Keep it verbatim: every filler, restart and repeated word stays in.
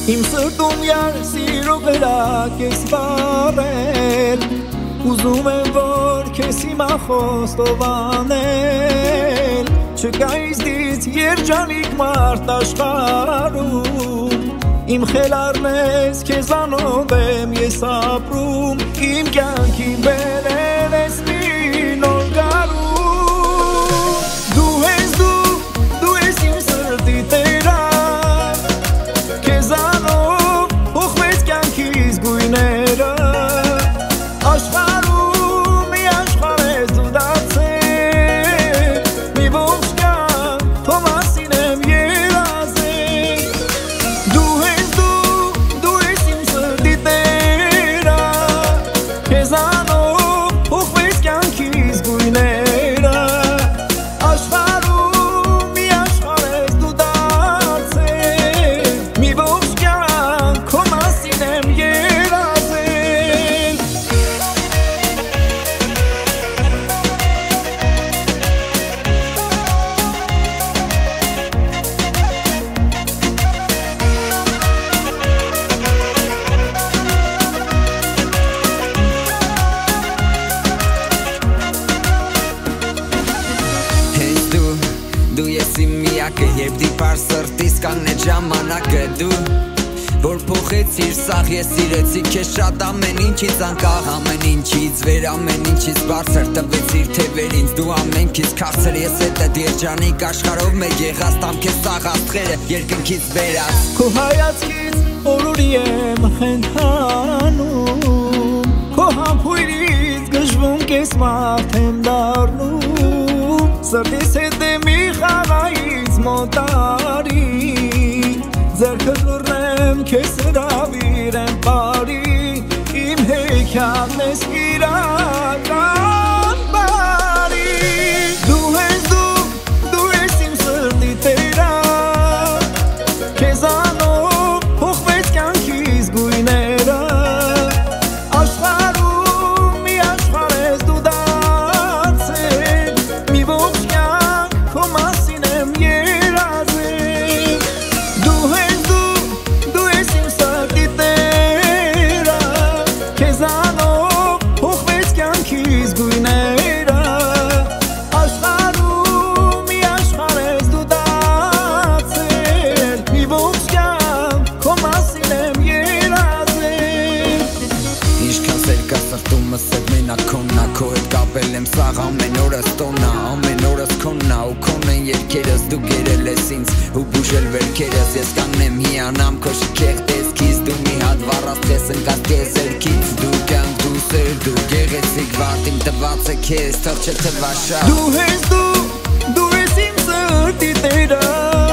Իմ սրտում յար սիրո վերակ ես վարել Ուզում եմ, որ քեզ հիմա խոստով անել Չկա իզդից երջանիկ մարդ աշխարհում Իմ խելառն ես, քեզանով եմ ես ապրում Իմ կյանքի բերել ես մի նոր գարուն Դու ես դու, դու ես իմ սրտի տերը Քեզանով փոխվեց կյանքիս գույները Աշխարհում մի աշխարհ ես դու դարձել Մի ողջ կյանք քո մասին եմ երազել Դու ես դու, դու ես իմ սրտի տերը Քեզանով փոխվեց կյանքիս գույները Աշխարհում մի աշխարհ ես դու դարձել Մի ողջ կյանք քո մասին եմ երազել Հենց դու, դու ես իմ միակը Երբ դիպար սրտիս կանգնեց ժամանակը Դու, որ փոխեցիր սաղ ես սիրեցի Քեզ շատ ամեն ինչից անկախ Ամեն ինչից վեր, ամեն ինչից բարձր Տվեցիր թևերինց, դու ամենքից քաղցր Ես հետդ երջանիկ աշխարհով մեկ եղած Տամ քեզ սաղ աստղերը, երկնքից վերած Քո հայացքից օրորի եմ խենթանում Քո համբույրից գժվում կես մարդ եմ դառնում Սրտիս հետ է մի խաղայից մոտարի Ձեռքը կռնեմ քեզ հրավիրեմ բարի Իմ հեքիաթն ես իրական բարի Դու ես դու, դու ես իմ սրտի տերը Քեզանով փոխվեց կյանքիս գույները Աշխարհում մի աշխարհ ես դու դարձել Մի ողջ կյանք քո մասին եմ երազել Դու ես դու, դու ես իմ սրտի տերը Քեզանով փոխվեց կյանքիս գույները Աշխարհում մի աշխարհ ես դու դարձել Մի ողջ կյանք քո մասին եմ երազել Ինչքան սեր կա սրտումս հետ մենակ քոննա Քո հետ կապել եմ սաղ ամեն օրս տոննա Ամեն օրս քոննա ու քոն են երկերս Դու գերել ես ինձ ու բուժել վերքերս Ես կանգնեմ հիանամ քո շքեղ տեսքից Դու մի հատ վառած քեզ ընկած քեզ երգից Դու կյանք դու սեր դու գեղեցիկ վարդ Իմ տված է քեզ թող չթվա շատ Դու ես դու, դու ես իմ սրտի տերը